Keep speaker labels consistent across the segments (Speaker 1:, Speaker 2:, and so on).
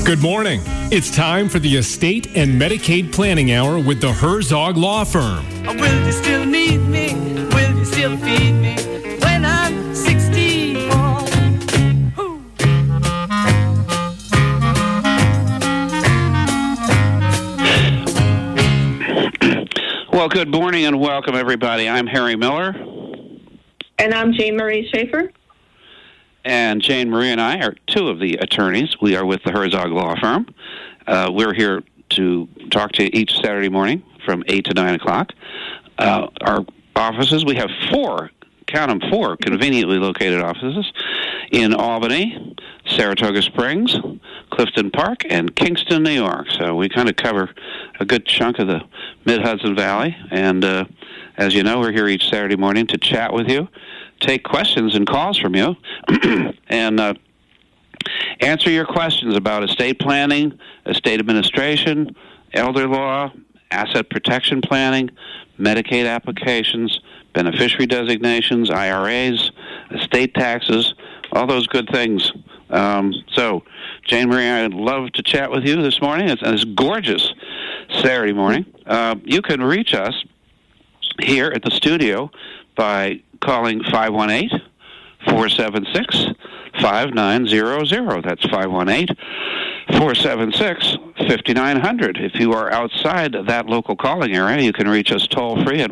Speaker 1: Good morning. It's time for the Estate and Medicaid Planning Hour with the Herzog Law Firm.
Speaker 2: Will you still need me? Will you still feed me when I'm 64?
Speaker 3: Well, good morning and welcome, everybody. I'm Harry Miller.
Speaker 4: And I'm Jane Marie Schaefer.
Speaker 3: And Jane Marie and I are two of the attorneys. We are with the Herzog Law Firm. We're here to talk to you each Saturday morning from 8 to 9 o'clock. Our offices, we have four conveniently located offices in Albany, Saratoga Springs, Clifton Park, and Kingston, New York. So we kind of cover a good chunk of the Mid-Hudson Valley. And as you know, we're here each Saturday morning to chat with you, take questions and calls from you, and answer your questions about estate planning, estate administration, elder law, asset protection planning, Medicaid applications, beneficiary designations, IRAs, estate taxes, all those good things. So, Jane Marie, I'd love to chat with you this morning. It's a gorgeous Saturday morning. You can reach us here at the studio by calling 518-476-5900. That's 518-476-5900. If you are outside that local calling area, you can reach us toll-free at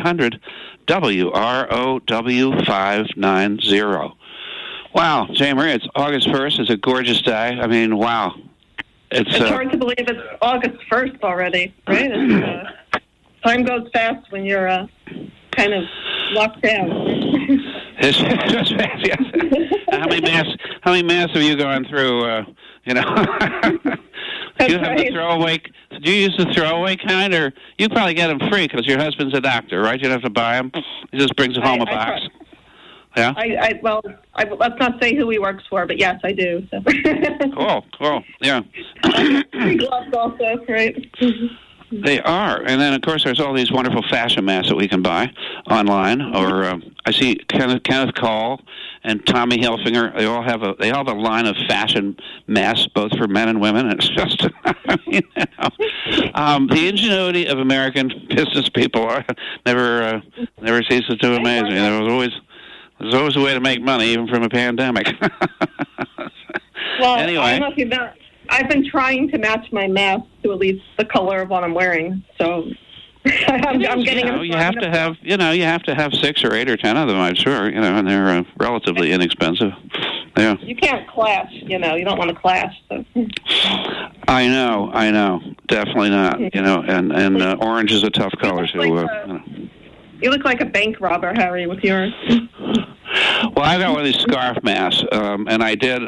Speaker 3: 1-800-WROW-590. Wow, Jane Marie, it's August 1st. It's a gorgeous day. I mean, wow.
Speaker 4: It's hard to believe it's August 1st already, right? Time goes fast when you're kind of locked down.
Speaker 3: It's just fast, yes. How many masks have you gone through, Do you have the throwaway? Do you use the throwaway kind, or you probably get them free because your husband's a doctor, right? You don't have to buy them. He just brings home a box. Yeah.
Speaker 4: Let's not say who he works for, but yes, I do. So.
Speaker 3: Cool. Yeah.
Speaker 4: Free gloves also, right?
Speaker 3: They are, and then of course there's all these wonderful fashion masks that we can buy online. Or I see Kenneth Call and Tommy Hilfiger. They all have a line of fashion masks, both for men and women. And it's just, the ingenuity of American business people never ceases to amaze me. There's always a way to make money, even from a pandemic.
Speaker 4: Well,
Speaker 3: anyway.
Speaker 4: I don't know if you know, I've been trying to match my mask to at least the color of what I'm wearing. So I'm getting.
Speaker 3: You have to have 6 or 8 or 10 of them, I'm sure. And they're relatively inexpensive. Yeah.
Speaker 4: You can't clash. You don't want to clash. So.
Speaker 3: I know. Definitely not. And orange is a tough color.
Speaker 4: You look like a bank robber, Harry, with yours.
Speaker 3: Well, I got one of these scarf masks, and I did.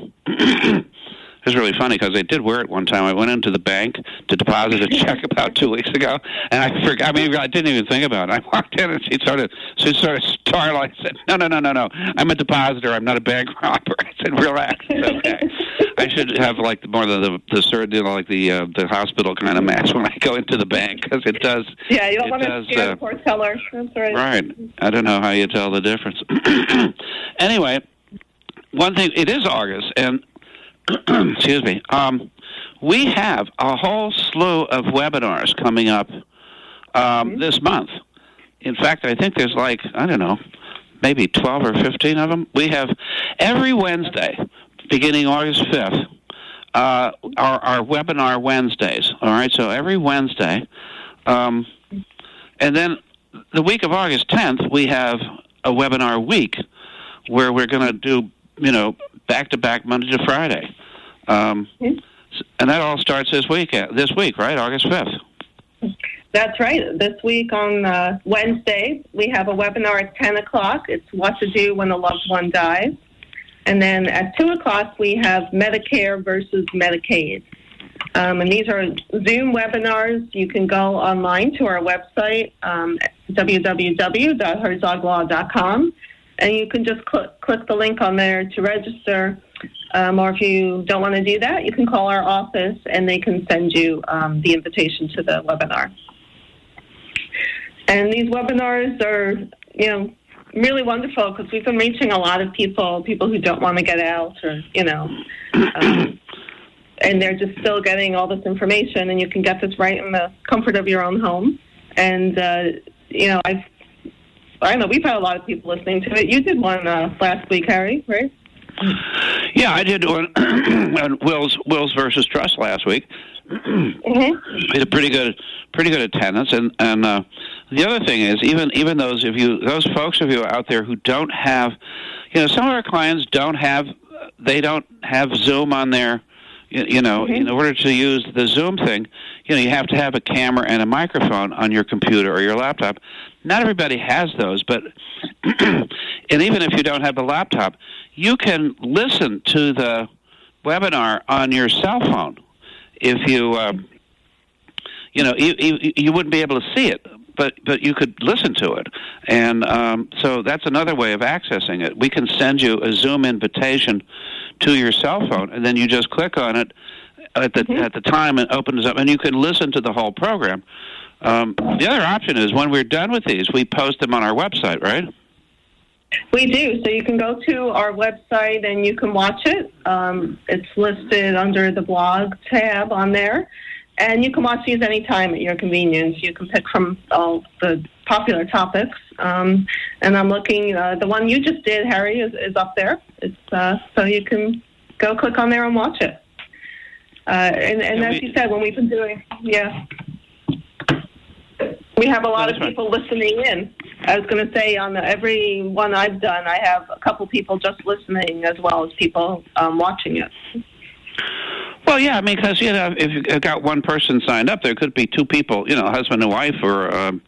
Speaker 3: It was really funny because I did wear it one time. I went into the bank to deposit a check about 2 weeks ago, and I forgot. I mean, I didn't even think about it. I walked in, and she sort of startled. I said, "No. I'm a depositor. I'm not a bank robber." I said, "Relax. It's okay." I should have like more of the hospital kind of mask when I go into the bank, because it does.
Speaker 4: Yeah, you don't want to scare the poor teller. That's right.
Speaker 3: Right. I don't know how you tell the difference. Anyway, one thing. It is August, and excuse me. We have a whole slew of webinars coming up this month. In fact, I think there's maybe 12 or 15 of them. We have every Wednesday, beginning August 5th, our webinar Wednesdays. All right, so every Wednesday. And then the week of August 10th, we have a webinar week where we're going to do, back-to-back Monday to Friday. And that all starts this week, right, August 5th?
Speaker 4: That's right. This week on Wednesday, we have a webinar at 10 o'clock. It's What to Do When a Loved One Dies. And then at 2 o'clock, we have Medicare versus Medicaid. And these are Zoom webinars. You can go online to our website, www.herzoglaw.com, and you can just click the link on there to register. Or if you don't want to do that, you can call our office, and they can send you the invitation to the webinar. And these webinars are, really wonderful because we've been reaching a lot of people who don't want to get out, or, and and they're just still getting all this information, and you can get this right in the comfort of your own home. And, I know we've had a lot of people listening to it. You did one last week, Harry, right?
Speaker 3: Yeah, I did one on Wills versus Trust last week. We had a pretty good attendance, and the other thing is even those folks of you out there who don't have, some of our clients don't have Zoom on their, in order to use the Zoom thing, you have to have a camera and a microphone on your computer or your laptop. Not everybody has those, but and even if you don't have the laptop, you can listen to the webinar on your cell phone. If you, you wouldn't be able to see it, but you could listen to it, and so that's another way of accessing it. We can send you a Zoom invitation to your cell phone, and then you just click on it at the time and opens up, and you can listen to the whole program. The other option is when we're done with these, we post them on our website, right?
Speaker 4: We do. So you can go to our website and you can watch it. It's listed under the blog tab on there. And you can watch these anytime at your convenience. You can pick from all the popular topics. And I'm looking, the one you just did, Harry, is up there. It's so you can go click on there and watch it. And as you said, when we've been doing, we have a lot of people listening in. I was going to say on every one I've done, I have a couple people just listening as well as people watching it.
Speaker 3: Well, yeah, I mean, because, if you've got one person signed up, there could be two people, a husband and wife, or, a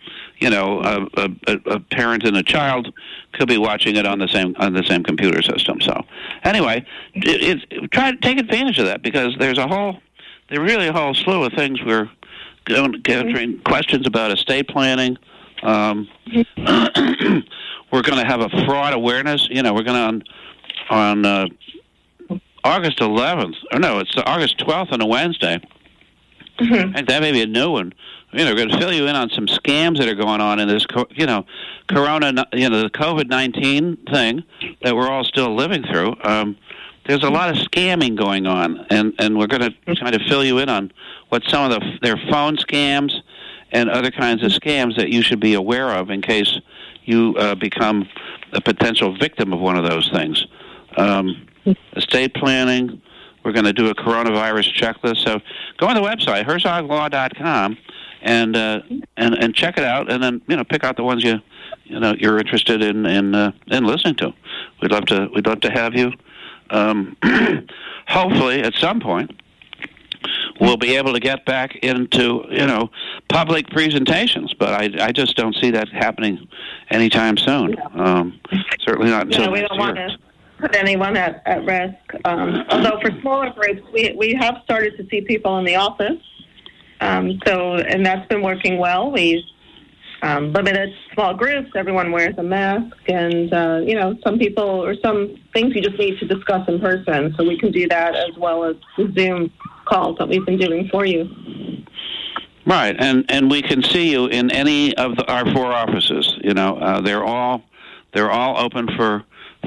Speaker 3: parent and a child could be watching it on the same computer system. So, anyway, try to take advantage of that, because there's really a whole slew of things we're answering questions about estate planning. We're going to have a fraud awareness. We're going to on August 11th. Or no, it's August 12th on a Wednesday. I think that may be a new one. We're going to fill you in on some scams that are going on in this, Corona, the COVID-19 thing that we're all still living through. There's a lot of scamming going on, and we're going to kind of fill you in on what some of their phone scams and other kinds of scams that you should be aware of in case you become a potential victim of one of those things. Estate planning, we're going to do a coronavirus checklist. So go on the website, herzoglaw.com, and check it out, and then pick out the ones you're interested in listening to. We'd love to have you. Hopefully, at some point, we'll be able to get back into public presentations, but I just don't see that happening anytime soon. Certainly not until
Speaker 4: we don't want to put anyone at risk. Although for smaller groups, we have started to see people in the office, and that's been working well. We limited small groups. Everyone wears a mask, and some people or some things you just need to discuss in person. So we can do that as well as the Zoom calls that we've been doing for you.
Speaker 3: Right, and we can see you in any of our 4 offices. They're all open for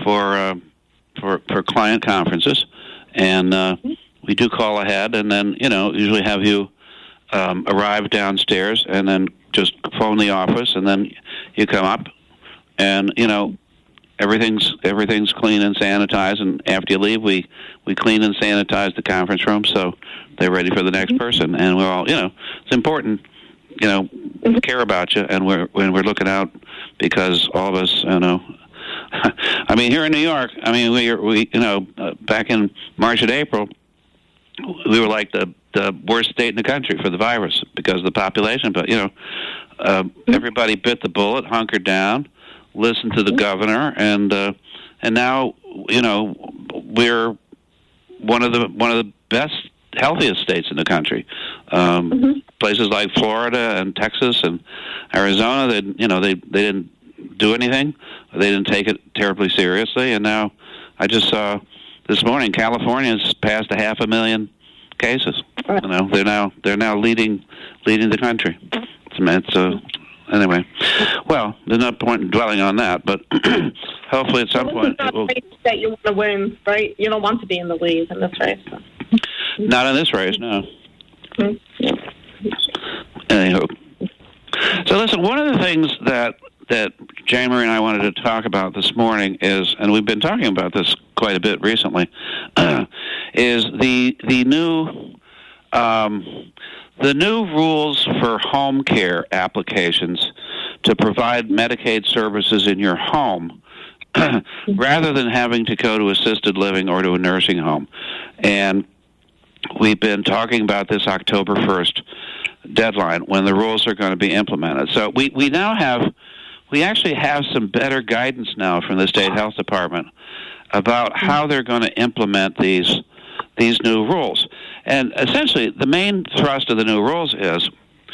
Speaker 3: client conferences, and we do call ahead, and then usually have you arrive downstairs, and then just phone the office, and then you come up, and everything's clean and sanitized, and after you leave, we clean and sanitize the conference room so they're ready for the next person. And we're all it's important we care about you, and we're looking out, because all of us I mean, here in New York, we back in March and April, we were like the worst state in the country for the virus because of the population. But everybody bit the bullet, hunkered down, listened to the governor, and now we're one of the best, healthiest states in the country. Places like Florida and Texas and Arizona, they didn't do anything. They didn't take it terribly seriously, and now I just saw this morning California's passed 500,000 cases. They're now leading the country. Anyway, well, there's no point in dwelling on that, but hopefully at some point
Speaker 4: it will. That you want to win, right? You don't want to be in the lead in this race.
Speaker 3: Not in this race, no. Anywho. So listen, one of the things that Jane Marie and I wanted to talk about this morning is, and we've been talking about this quite a bit recently, is the new rules for home care applications to provide Medicaid services in your home rather than having to go to assisted living or to a nursing home. And we've been talking about this October 1st deadline when the rules are going to be implemented. So we actually have some better guidance now from the State Health Department about how they're going to implement these new rules. And essentially, the main thrust of the new rules is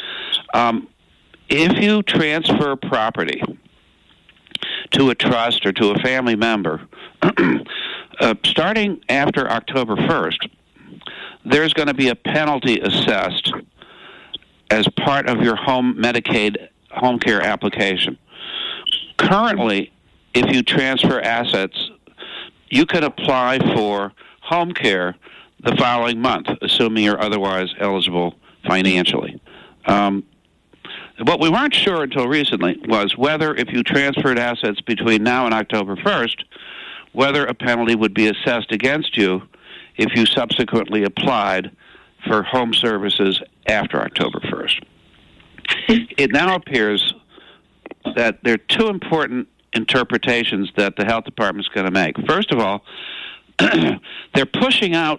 Speaker 3: if you transfer property to a trust or to a family member, starting after October 1st, there's going to be a penalty assessed as part of your home Medicaid home care application. Currently, if you transfer assets, you can apply for home care the following month, assuming you're otherwise eligible financially. What we weren't sure until recently was whether if you transferred assets between now and October 1st, whether a penalty would be assessed against you if you subsequently applied for home services after October 1st. It now appears that there are two important interpretations that the health department is going to make. First of all, they're pushing out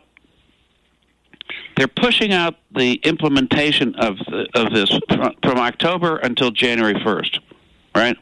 Speaker 3: the implementation of this from October until January 1st, right?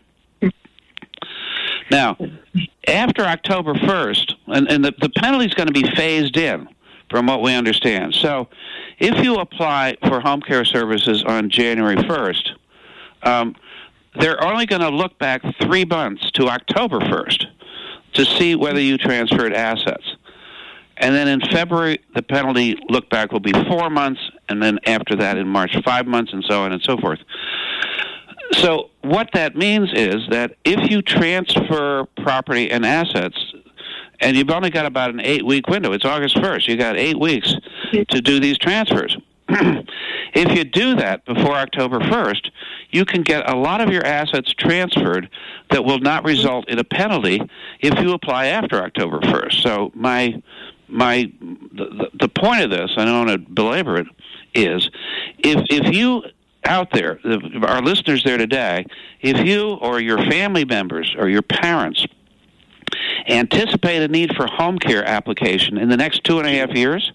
Speaker 3: Now, after October 1st, and the penalty is going to be phased in, from what we understand. So if you apply for home care services on January 1st, they're only going to look back 3 months to October 1st to see whether you transferred assets. And then in February, the penalty look back will be 4 months, and then after that in March, 5 months, and so on and so forth. So what that means is that if you transfer property and assets, and you've only got about an 8-week window, it's August 1st, you got 8 weeks to do these transfers. If you do that before October 1st, you can get a lot of your assets transferred that will not result in a penalty if you apply after October 1st. So the point of this, I don't want to belabor it, is if you out there, our listeners there today, if you or your family members or your parents anticipate a need for home care application in the next 2.5 years,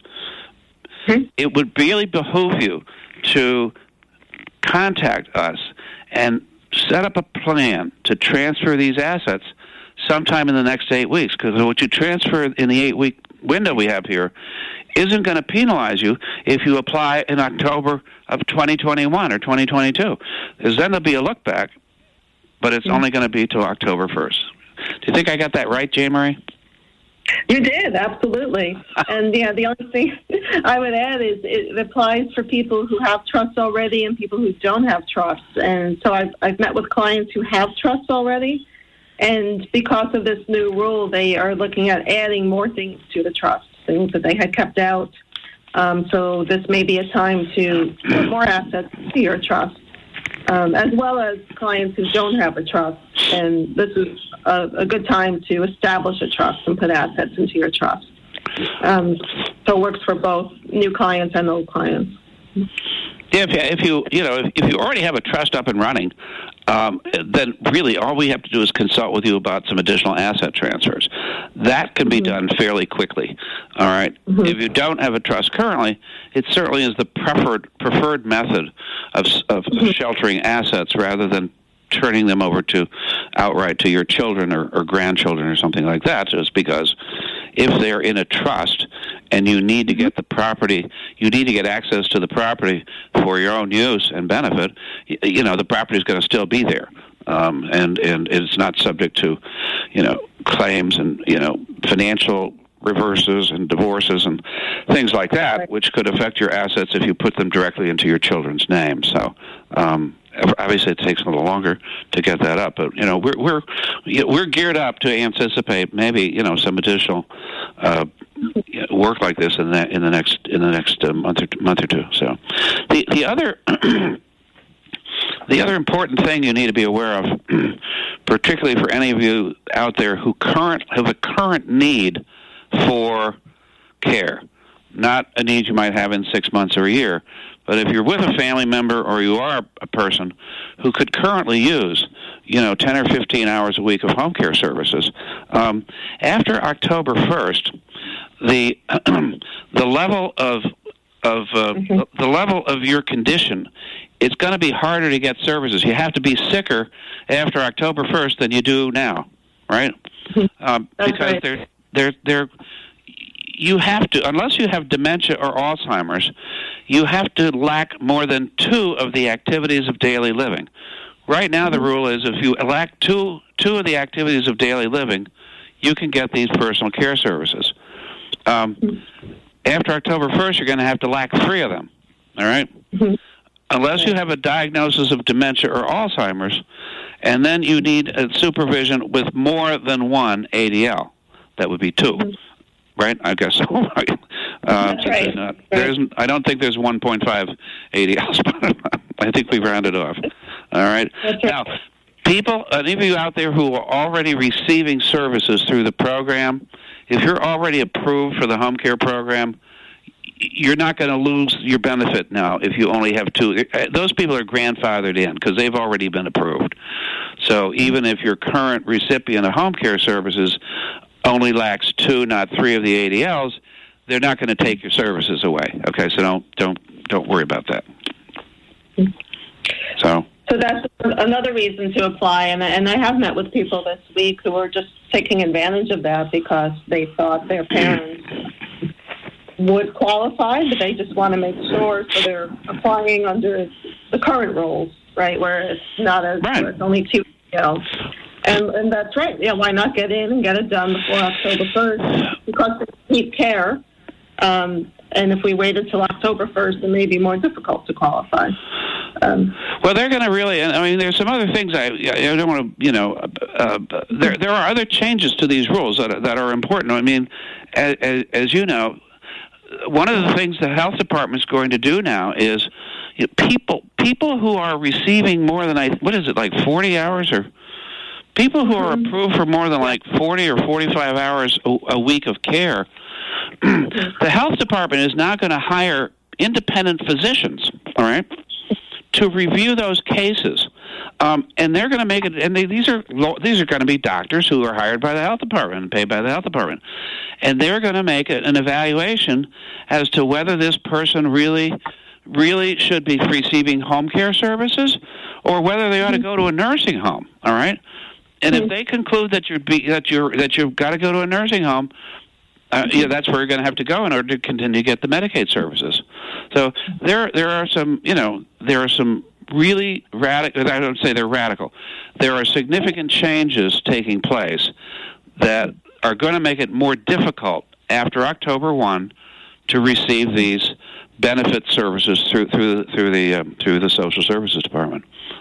Speaker 3: it would really behoove you to contact us and set up a plan to transfer these assets sometime in the next 8 weeks, because what you transfer in the 8-week window we have here isn't going to penalize you if you apply in October of 2021 or 2022, because then there'll be a look back, but it's only going to be till October 1st. Do you think I got that right, Jane Marie?
Speaker 4: You did, absolutely. And the only thing I would add is it applies for people who have trusts already and people who don't have trusts. And so I've met with clients who have trusts already, and because of this new rule, they are looking at adding more things to the trust, things that they had kept out. So this may be a time to put more assets to your trust, as well as clients who don't have a trust. And this is a good time to establish a trust and put assets into your trust. So it works for both new clients and old clients.
Speaker 3: Yeah, if you already have a trust up and running, then really all we have to do is consult with you about some additional asset transfers. That can be done fairly quickly. All right. If you don't have a trust currently, it certainly is the preferred method of sheltering assets rather than turning them over to outright to your children or grandchildren or something like that, just because if they're in a trust and you need to get the property, you need to get access to the property for your own use and benefit, the property is going to still be there. And it's not subject to, claims and, financial reverses and divorces and things like that, which could affect your assets if you put them directly into your children's name. So, obviously, it takes a little longer to get that up, but we're geared up to anticipate maybe some additional work like this in the next month or two. So, the other the other important thing you need to be aware of, particularly for any of you out there who have a current need for care, not a need you might have in 6 months or a year, but if you're with a family member or you are a person who could currently use, 10 or 15 hours a week of home care services, after October 1st, the level of the level of your condition, it's going to be harder to get services. You have to be sicker after October 1st than you do now, right? Because they're you have to, unless you have dementia or Alzheimer's, you have to lack more than 2 of the activities of daily living. Right now, the rule is if you lack two of the activities of daily living, you can get these personal care services. After October 1st, you're going to have to lack 3 of them, all right? Unless you have a diagnosis of dementia or Alzheimer's, and then you need a supervision with more than 1 ADL. That would be 2. Right? I guess so. Right.
Speaker 4: That's right.
Speaker 3: I don't think there's 1.5 ADLs, but I think we rounded off. All right.
Speaker 4: That's right.
Speaker 3: Now, people, any of you out there who are already receiving services through the program, if you're already approved for the home care program, you're not going to lose your benefit now if you only have 2. Those people are grandfathered in because they've already been approved. So even if your current recipient of home care services only lacks 2, not 3 of the ADLs, they're not going to take your services away. Okay, so don't worry about that. So
Speaker 4: that's another reason to apply, and I have met with people this week who are just taking advantage of that because they thought their parents would qualify, but they just want to make sure, so they're applying under the current rules, right, where it's not as where it's only 2 ADLs. And that's right. Yeah, why not get in and get it done before October 1st? Because they need care. And if we wait until October 1st, it may be more difficult to qualify.
Speaker 3: Well, they're going to really. I mean, there's some other things I don't want to. There are other changes to these rules that are important. I mean, as you know, one of the things the health department is going to do now is people who are receiving more than 40 hours or. People who are approved for more than 40 or 45 hours a week of care, the health department is now going to hire independent physicians, all right, to review those cases. And they're going to make it, and these are going to be doctors who are hired by the health department and paid by the health department. And they're going to make an evaluation as to whether this person really should be receiving home care services or whether they ought to go to a nursing home, all right? And if they conclude that you've got to go to a nursing home, that's where you're going to have to go in order to continue to get the Medicaid services. So there are some really radical. I don't say they're radical. There are significant changes taking place that are going to make it more difficult after October 1 to receive these benefit services through the Social Services Department.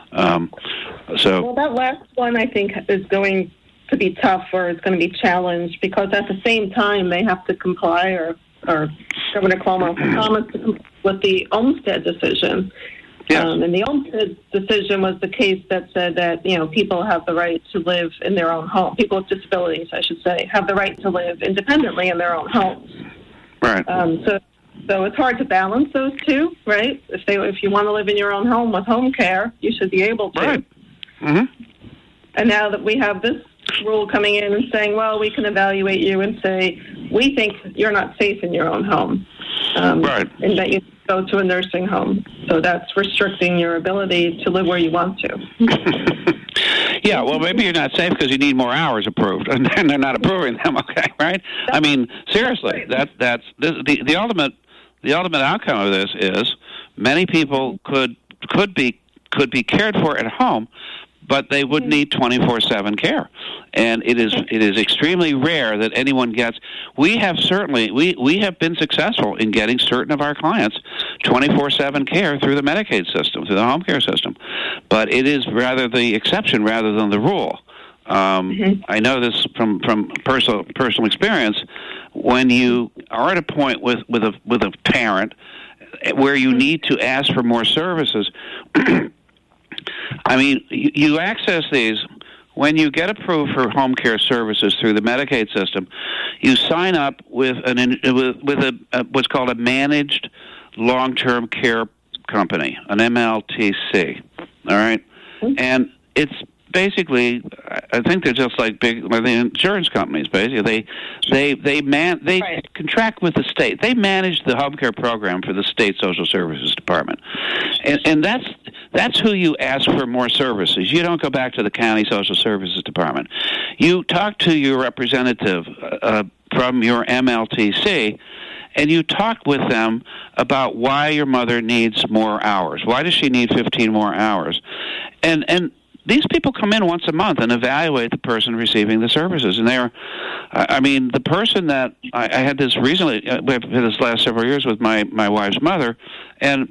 Speaker 4: Well, that last one I think is going to be tough, or it's going to be challenged, because at the same time they have to comply, or Governor Cuomo promised to comply with the Olmstead decision.
Speaker 3: Yes.
Speaker 4: And the Olmstead decision was the case that said that people have the right to live in their own home. People with disabilities, I should say, have the right to live independently in their own homes.
Speaker 3: Right.
Speaker 4: So it's hard to balance those two, right? If you want to live in your own home with home care, you should be able to.
Speaker 3: Right. Mm-hmm.
Speaker 4: And now that we have this rule coming in and saying, well, we can evaluate you and say, we think you're not safe in your own home,
Speaker 3: right,
Speaker 4: and that you go to a nursing home. So that's restricting your ability to live where you want to.
Speaker 3: Yeah, well, maybe you're not safe because you need more hours approved, and they're not approving them. Okay, right? I mean, seriously, that's the ultimate. The ultimate outcome of this is many people could be cared for at home, but they would need 24/7 care, and it is extremely rare that anyone gets. We have been successful in getting certain of our clients 24/7 care through the Medicaid system, through the home care system, but it is rather the exception rather than the rule. I know this from personal experience. when you are at a point with a parent where you need to ask for more services. I mean, you access these when you get approved for home care services through the Medicaid system. You sign up with what's called a managed long-term care company, an MLTC. All right, and it's basically, I think they're just like the insurance companies. Basically, they contract with the state. They manage the home care program for the state social services department, and that's who you ask for more services. You don't go back to the county social services department. You talk to your representative from your MLTC, and you talk with them about why your mother needs more hours. Why does she need 15 more hours? And these people come in once a month and evaluate the person receiving the services. And the person that I had this recently, this last several years with my wife's mother, and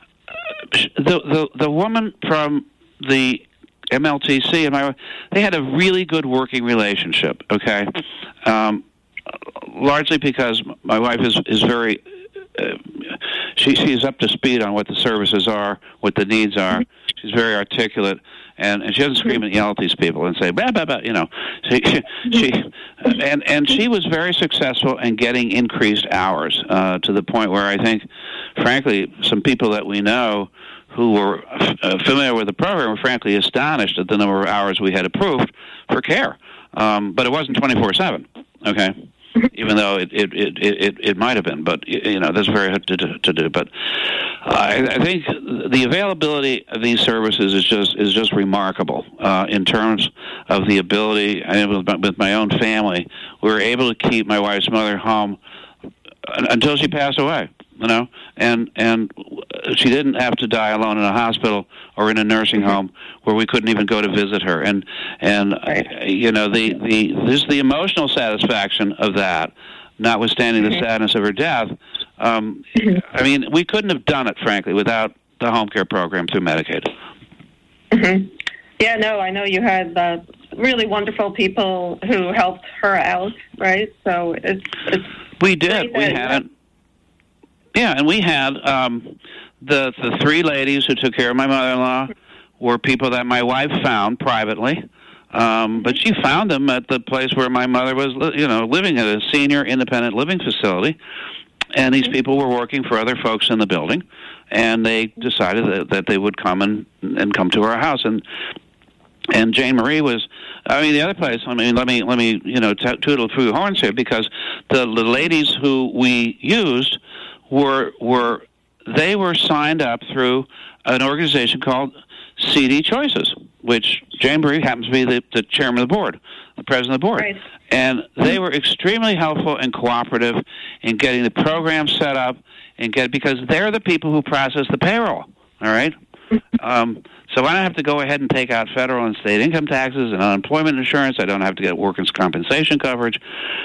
Speaker 3: the woman from the MLTC and my wife, they had a really good working relationship, okay? Largely because my wife is very, she's up to speed on what the services are, what the needs are. She's very articulate, and she doesn't scream and yell at these people and say, bah, bah, bah, you know. And she was very successful in getting increased hours to the point where I think, frankly, some people that we know who were familiar with the program were frankly astonished at the number of hours we had approved for care. But it wasn't 24/7, okay? Even though it might have been, but you know that's very hard to do. But I think the availability of these services is just remarkable in terms of the ability. With my own family, we were able to keep my wife's mother home until she passed away. You know, and she didn't have to die alone in a hospital or in a nursing home where we couldn't even go to visit her. And you know, there's the emotional satisfaction of that, notwithstanding the sadness of her death. I mean, we couldn't have done it, frankly, without the home care program through Medicaid.
Speaker 4: Yeah, no, I know you had really wonderful people who helped her out, right? So it's
Speaker 3: we did. We had it. Yeah, and we had the three ladies who took care of my mother-in-law were people that my wife found privately, but she found them at the place where my mother was, living at a senior independent living facility, and these people were working for other folks in the building, and they decided that they would come and come to our house, and Jane Marie was, the other place. Let me, tootle through the horns here, because the ladies who we used were signed up through an organization called CD Choices, which Jane Marie happens to be the chairman of the board, the president of the board.
Speaker 4: Right.
Speaker 3: And they were extremely helpful and cooperative in getting the program set up because they're the people who process the payroll. All right. So I don't have to go ahead and take out federal and state income taxes and unemployment insurance. I don't have to get workers' compensation coverage.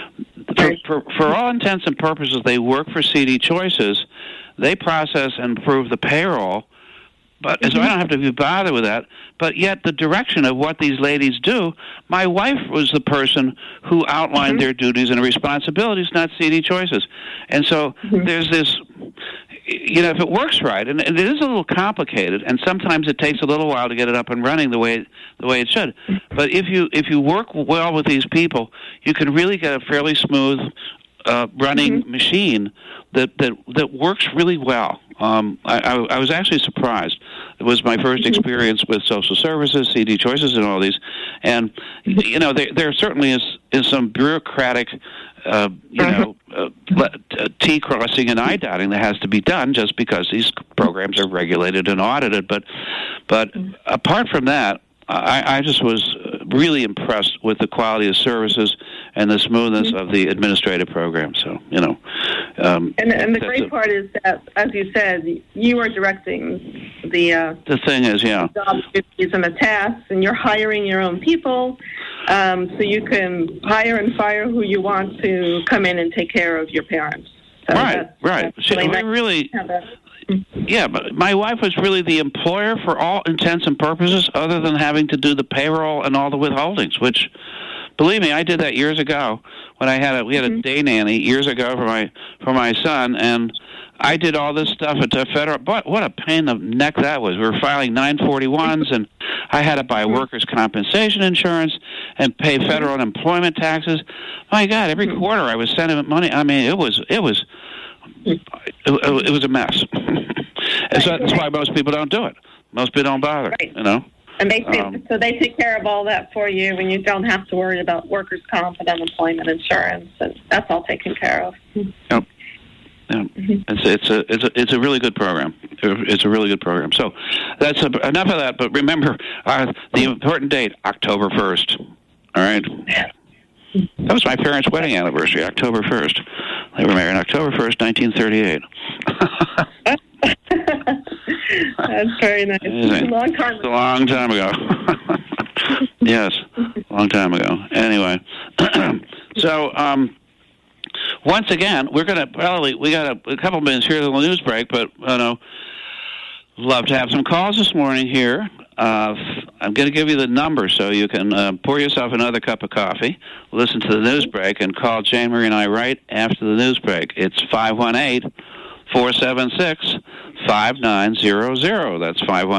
Speaker 3: For all intents and purposes, they work for CD Choices. They process and approve the payroll, so I don't have to be bothered with that. But yet the direction of what these ladies do, my wife was the person who outlined their duties and responsibilities, not CD Choices. And so there's this... if it works right, and it is a little complicated, and sometimes it takes a little while to get it up and running the way it should. But if you work well with these people, you can really get a fairly smooth running machine that works really well. I was actually surprised. It was my first experience with social services, CD Choices, and all these. And there certainly is some bureaucratic. T crossing and I dotting that has to be done just because these programs are regulated and audited. But apart from that, I just was really impressed with the quality of services and the smoothness of the administrative program. So and
Speaker 4: the great part is that, as you said, you are directing the
Speaker 3: thing is,
Speaker 4: job duties and the tasks, and you're hiring your own people. So you can hire and fire who you want to come in and take care of your parents. So
Speaker 3: right. Yeah, but my wife was really the employer for all intents and purposes, other than having to do the payroll and all the withholdings, which Believe me, I did that years ago when we had a day nanny years ago for my son, and I did all this stuff at the federal. But what a pain in the neck that was. We were filing 941s, and I had to buy workers' compensation insurance and pay federal unemployment taxes. My God, every quarter I was sending money. I mean, it was a mess. And so that's why most people don't do it. Most people don't bother.
Speaker 4: Right.
Speaker 3: You know.
Speaker 4: And they take care of all that for you, and you don't have to worry about workers' comp and unemployment insurance, and that's all taken care of.
Speaker 3: Yep. Yeah. It's a really good program. It's a really good program. So that's enough of that. But remember the important date, October 1st. All right. That was my parents' wedding anniversary, October 1st. They were married on October 1st, 1938.
Speaker 4: That's very nice.
Speaker 3: Amazing.
Speaker 4: A long time ago.
Speaker 3: Yes, a long time ago. Anyway, so once again, we got a couple minutes here on the news break, but love to have some calls this morning here. I'm going to give you the number so you can pour yourself another cup of coffee, listen to the news break, and call Jane Marie and I right after the news break. It's 518-476-5900. That's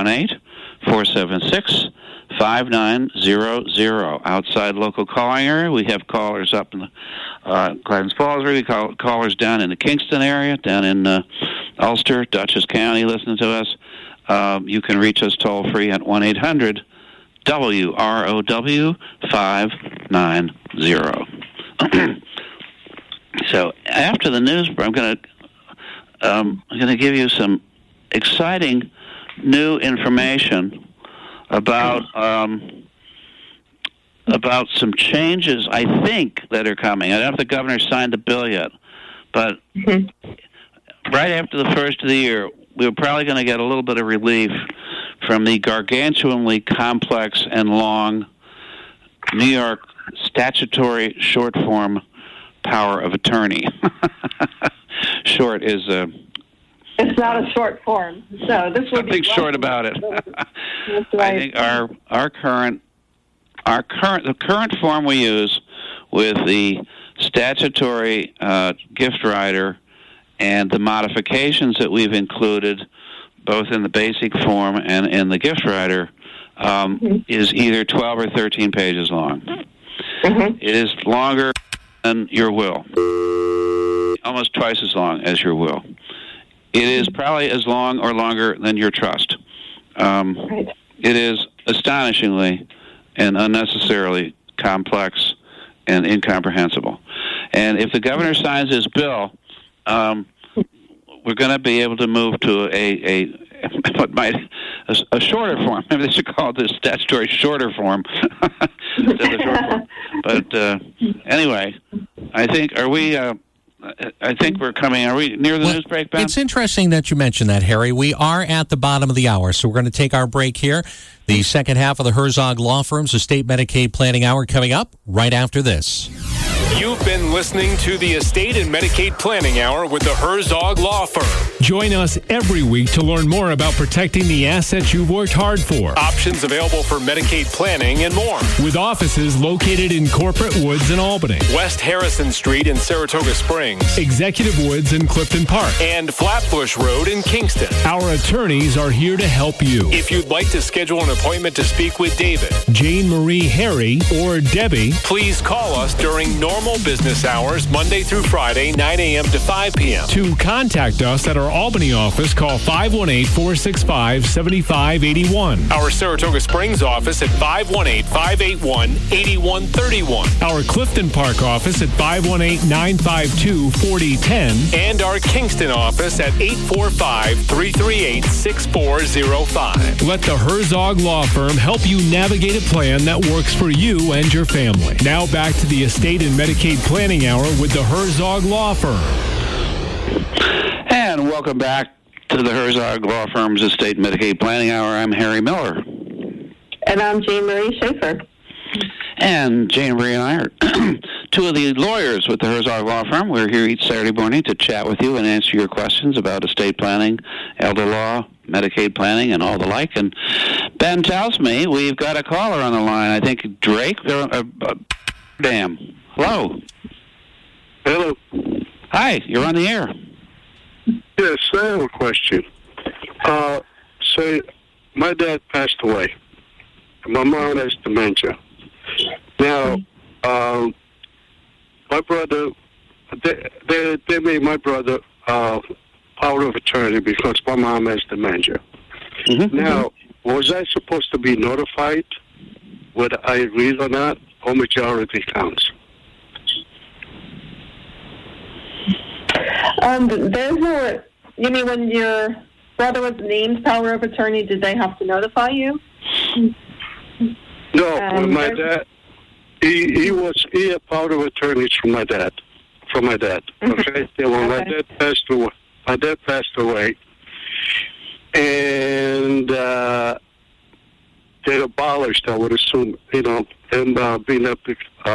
Speaker 3: 518-476-5900. Outside local calling area, we have callers up in the Glens Falls area. We call callers down in the Kingston area, down in Ulster, Dutchess County, listening to us. You can reach us toll-free at 1-800-WROW-590. So after the news, I'm going to give you some exciting new information about some changes, I think, that are coming. I don't know if the governor signed the bill yet, but right after the first of the year, we're probably going to get a little bit of relief from the gargantuanly complex and long New York statutory short form power of attorney. Short is
Speaker 4: it's not a short form, so this will
Speaker 3: something
Speaker 4: be
Speaker 3: short about it.
Speaker 4: That's right.
Speaker 3: I think the current form we use with the statutory gift writer and the modifications that we've included, both in the basic form and in the gift writer, is either 12 or 13 pages long. Mm-hmm. It is longer than your will, almost twice as long as your will. It is probably as long or longer than your trust.
Speaker 4: Right.
Speaker 3: It is astonishingly and unnecessarily complex and incomprehensible. And if the governor signs his bill, we're going to be able to move to a shorter form. Maybe they should call it the statutory shorter form instead of the short form. But anyway, I think we're coming. Are we near the news break, Ben?
Speaker 5: It's interesting that you mentioned that, Harry. We are at the bottom of the hour, so we're going to take our break here. The second half of the Herzog Law Firm's Estate Medicaid Planning Hour coming up right after this.
Speaker 1: You've been listening to the Estate and Medicaid Planning Hour with the Herzog Law Firm. Join us every week to learn more about protecting the assets you've worked hard for. Options available for Medicaid planning and more. With offices located in Corporate Woods in Albany, West Harrison Street in Saratoga Springs, Executive Woods in Clifton Park, and Flatbush Road in Kingston. Our attorneys are here to help you. If you'd like to schedule an appointment to speak with David, Jane Marie, Harry, or Debbie, please call us during normal business hours, Monday through Friday, 9 a.m. to 5 p.m. To contact us at our Albany office, call 518-465-7581. Our Saratoga Springs office at 518-581-8131. Our Clifton Park office at 518-952-4010. And our Kingston office at 845-338-6405. Let the Herzog Law Firm help you navigate a plan that works for you and your family. Now back to the Estate and Medicaid Planning Hour with the Herzog Law Firm.
Speaker 3: And welcome back to the Herzog Law Firm's Estate and Medicaid Planning Hour. I'm Harry Miller.
Speaker 4: And I'm Jane Marie Schaefer.
Speaker 3: And Jane Marie and I are two of the lawyers with the Herzog Law Firm. We're here each Saturday morning to chat with you and answer your questions about estate planning, elder law, Medicaid planning, and all the like. And Ben tells me we've got a caller on the line. I think Drake. Amsterdam. Hello.
Speaker 6: Hello.
Speaker 3: Hi, you're on the air.
Speaker 6: Yes, I have a question. Say, my dad passed away. My mom has dementia. Now, my brother, they made my brother power of attorney because my mom has dementia.
Speaker 3: Mm-hmm.
Speaker 6: Now, was I supposed to be notified whether I agreed or not, or majority counts?
Speaker 4: There's no. You mean when your brother was named power of attorney, did they have to notify you?
Speaker 6: No, when my dad, he had power of attorney from my dad. Okay, yeah, when my dad passed away, and they abolished, I would assume, him being up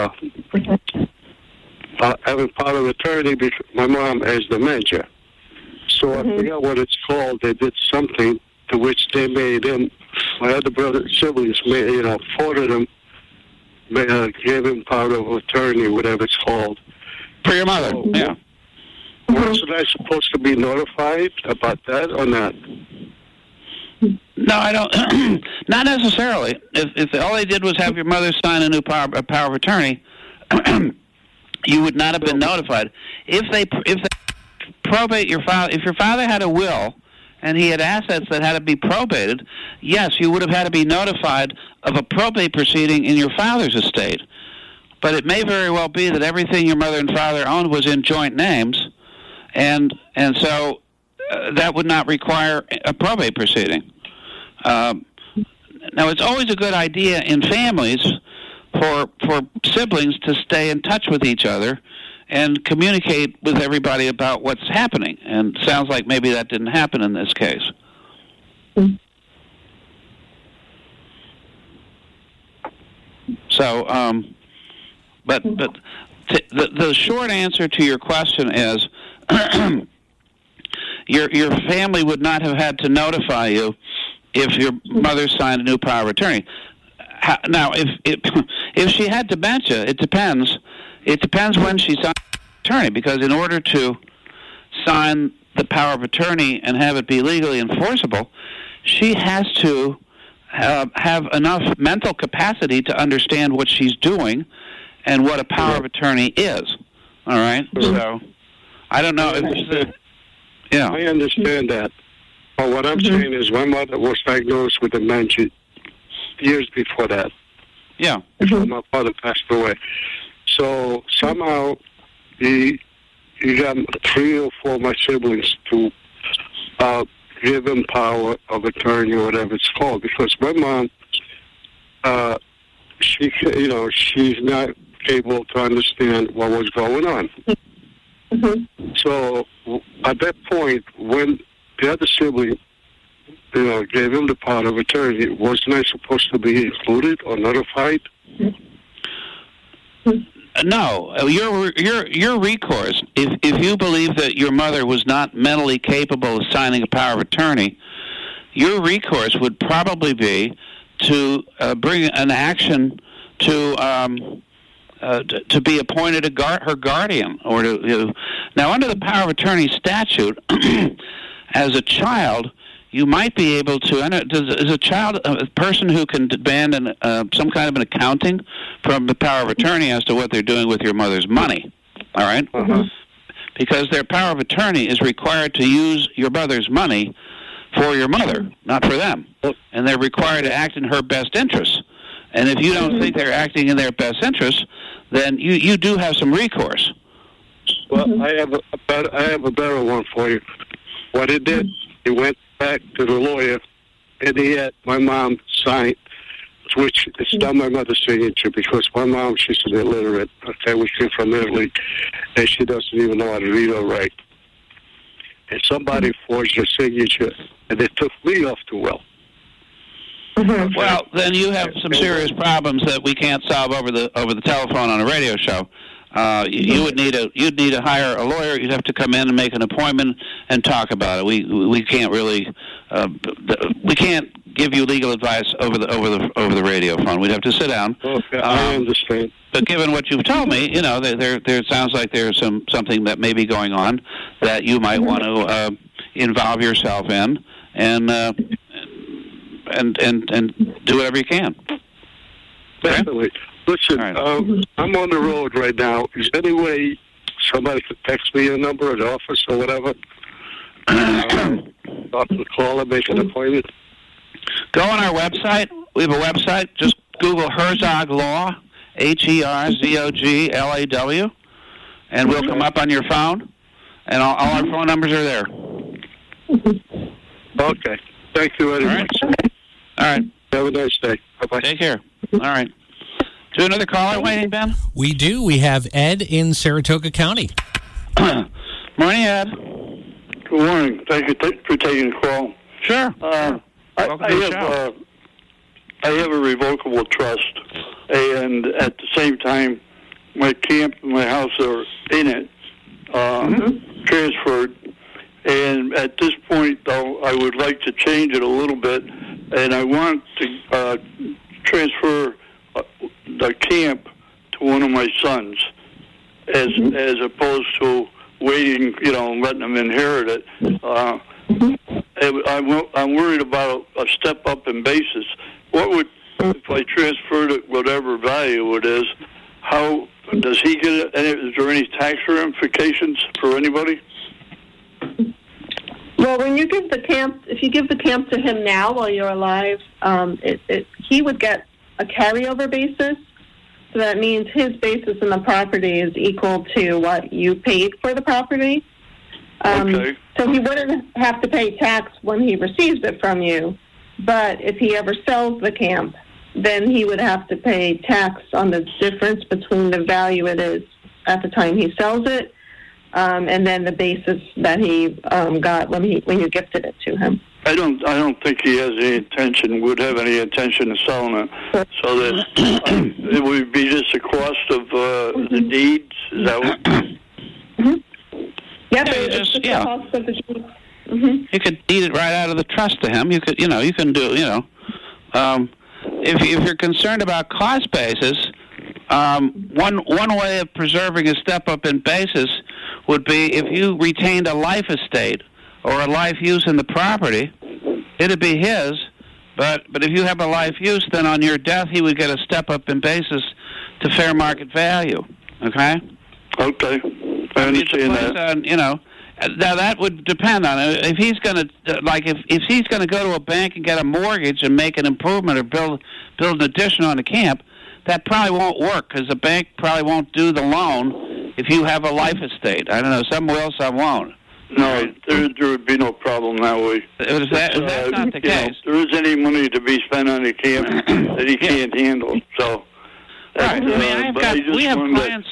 Speaker 6: having power of attorney because my mom has dementia. So I forgot what it's called. They did something to which they made him, my other siblings forwarded him, gave him power of attorney, whatever it's called.
Speaker 3: For your mother, yeah.
Speaker 6: Wasn't I supposed to be notified about that or not?
Speaker 3: No, I don't. Not necessarily. If all they did was have your mother sign a new power of attorney, you would not have been notified. If they probate your father, if your father had a will and he had assets that had to be probated, yes, you would have had to be notified of a probate proceeding in your father's estate. But it may very well be that everything your mother and father owned was in joint names, and so that would not require a probate proceeding. Now, it's always a good idea in families for siblings to stay in touch with each other and communicate with everybody about what's happening. And it sounds like maybe that didn't happen in this case. So, but the short answer to your question is your family would not have had to notify you if your mother signed a new power of attorney. Now, if she had dementia, it depends. It depends when she signed the attorney, because in order to sign the power of attorney and have it be legally enforceable, she has to have enough mental capacity to understand what she's doing and what a power of attorney is. All right? So, I don't know if... Yeah.
Speaker 6: I understand that. But what I'm saying is my mother was diagnosed with dementia years before that.
Speaker 3: Yeah.
Speaker 6: Before my father passed away. So somehow he got 3 or 4 of my siblings to give him power of attorney or whatever it's called, because my mom, she's not able to understand what was going on. So at that point, when the other sibling, gave him the power of attorney, wasn't I supposed to be included or notified?
Speaker 3: No, your recourse, if you believe that your mother was not mentally capable of signing a power of attorney, your recourse would probably be to bring an action to be appointed her guardian, or now under the power of attorney statute, as a child, you might be able to. As a child, a person who can demand some kind of an accounting from the power of attorney as to what they're doing with your mother's money. All right, because their power of attorney is required to use your mother's money for your mother, not for them, and they're required to act in her best interests. And if you don't think they're acting in their best interests, then you do have some recourse.
Speaker 6: Well, I have a better one for you. What he did, he went back to the lawyer, and he had my mom sign, which is not my mother's signature, because my mom, she's illiterate. Okay, we came from Italy, and she doesn't even know how to read or write. And somebody forged her signature, and they took me off the will.
Speaker 3: Well, then you have some serious problems that we can't solve over the telephone on a radio show. You'd need to hire a lawyer. You'd have to come in and make an appointment and talk about it. We can't really we can't give you legal advice over the radio phone. We'd have to sit down.
Speaker 6: Okay, I understand.
Speaker 3: But given what you've told me, there sounds like there's something that may be going on that you might want to involve yourself in, and do whatever you can.
Speaker 6: Definitely. Listen,
Speaker 3: Right.
Speaker 6: I'm on the road right now. Is there any way somebody could text me a number at the office or whatever? Talk to the caller, make an appointment.
Speaker 3: Go on our website. We have a website. Just Google Herzog Law, HERZOGLAW, and we'll come up on your phone, and all our phone numbers are there.
Speaker 6: Okay. Thank you very much.
Speaker 3: All right.
Speaker 6: Have a nice day. Bye-bye.
Speaker 3: Take care. All right. Do another caller waiting, Ben?
Speaker 5: We do. We have Ed in Saratoga County.
Speaker 3: Morning, Ed.
Speaker 6: Good morning. Thank you for taking the call.
Speaker 3: Sure.
Speaker 6: I have a revocable trust, and at the same time, my camp and my house are in it, transferred. And at this point, though, I would like to change it a little bit, and I want to transfer the camp to one of my sons, as opposed to waiting, and letting them inherit it. I'm worried about a step up in basis. What would, if I transferred it, whatever value it is, how does he get it? Is there any tax ramifications for anybody?
Speaker 4: Well, when you give the camp, if you give the camp to him now while you're alive, he would get a carryover basis. So that means his basis in the property is equal to what you paid for the property.
Speaker 6: Okay.
Speaker 4: So he wouldn't have to pay tax when he receives it from you. But if he ever sells the camp, then he would have to pay tax on the difference between the value it is at the time he sells it, and then the basis that he got when you gifted it to him.
Speaker 6: I don't think he has any intention, would have any intention of selling it. So that it would be just the cost of the deeds. Is that what?
Speaker 4: Yeah,
Speaker 3: it's
Speaker 4: it's
Speaker 3: just
Speaker 4: the cost of the deed.
Speaker 3: You could deed it right out of the trust to him. You could, you can do, if you're concerned about cost basis, one way of preserving a step up in basis would be if you retained a life estate or a life use in the property, it'd be his. But if you have a life use, then on your death he would get a step up in basis to fair market value. Okay.
Speaker 6: Okay. I understand that.
Speaker 3: Now that would depend on it. If he's going to, if he's going to go to a bank and get a mortgage and make an improvement or build an addition on the camp, that probably won't work because the bank probably won't do the loan if you have a life estate. I don't know. Some will, some won't.
Speaker 6: No, there would be no problem that way.
Speaker 3: If that's not the case.
Speaker 6: There is any money to be spent on the camp that he can't handle. So,
Speaker 3: right. We have clients.